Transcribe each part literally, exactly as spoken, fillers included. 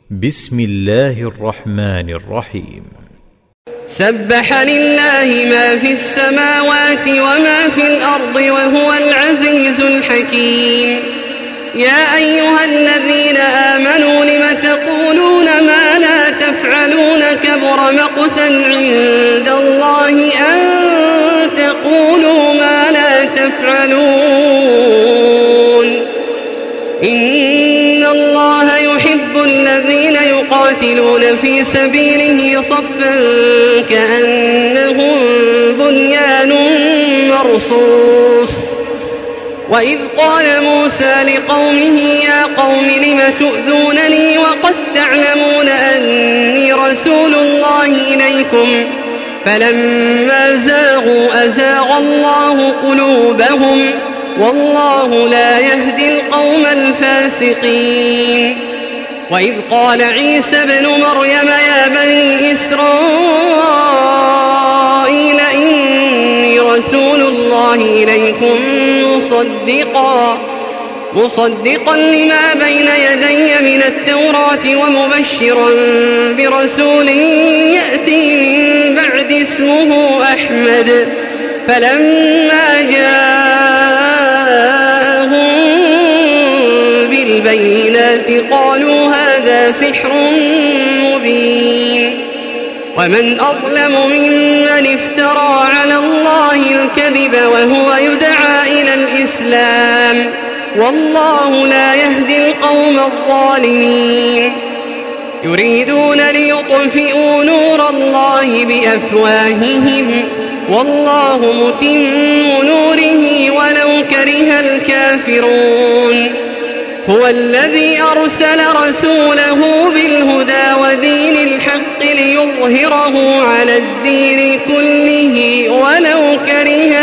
بسم الله الرحمن الرحيم. سبح لله ما في السماوات وما في الأرض وهو العزيز الحكيم. يا أيها الذين آمنوا لم تقولون ما لا تفعلون كبر مقتا عند الله أن تقولوا ما لا تفعلون. إن الله يحب الذين يقاتلون في سبيله صفا كأنهم بنيان مرصوص. وإذ قال موسى لقومه يا قوم لم تؤذونني وقد تعلمون أني رسول الله إليكم فلما زاغوا أزاغ الله قلوبهم والله لا يهدي القوم الفاسقين. وإذ قال عيسى ابن مريم يا بني إسرائيل إني رسول الله إليكم مصدقا مصدقا لما بين يدي من التوراة ومبشرا برسول يأتي من بعد اسمه أحمد. فلما جاءهم بالبينات قالوا هذا سحر مبين. ومن أظلم ممن افترى على الله الكذب وهو يدعى إلى الإسلام والله لا يهدي القوم الظالمين. يريدون ليطفئوا نور الله بأفواههم والله متم نوره ولو كره الكافرون. هو الذي أرسل رسوله بالهدى ودين الحق ليظهره على الدين كله ولو كره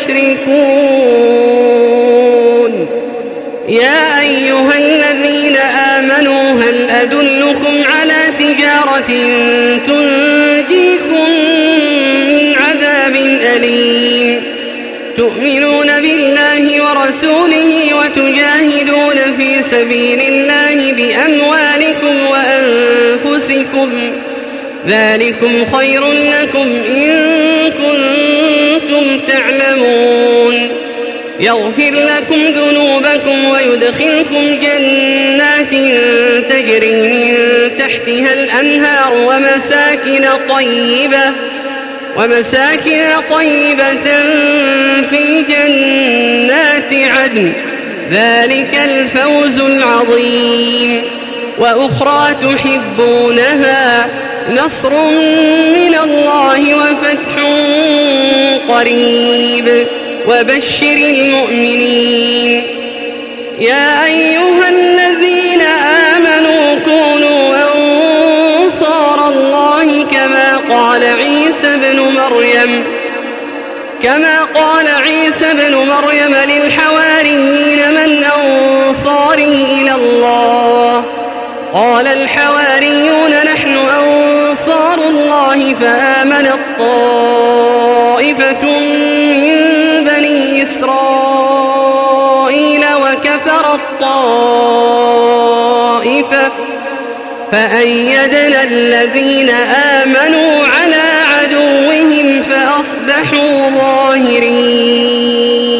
المشركون. يا أيها الذين آمنوا هل أدلكم على تجارة تنجيكم من عذاب أليم تؤمنون بالله ورسوله وتجاهدون في سبيل الله بأموالكم وأنفسكم ذلكم خير لكم إن كنتم تعلمون. يغفر لكم ذنوبكم ويدخلكم جنات تجري من تحتها الأنهار ومساكن طيبة ومساكن طيبة في جنات عدن ذلك الفوز العظيم. وأخرى تحبونها نصر من الله وفتح قريب وبشر المؤمنين. يا أيها الذين آمنوا كونوا أنصار الله كما قال عيسى ابن مريم كما قال عيسى ابن مريم للحواريين من أنصاري إلى الله قال الحواريون نحن أنصار الله فآمنت طائفة من بني إسرائيل وكفرت طائفة فأيدنا الذين آمنوا على عدوهم فأصبحوا ظاهرين.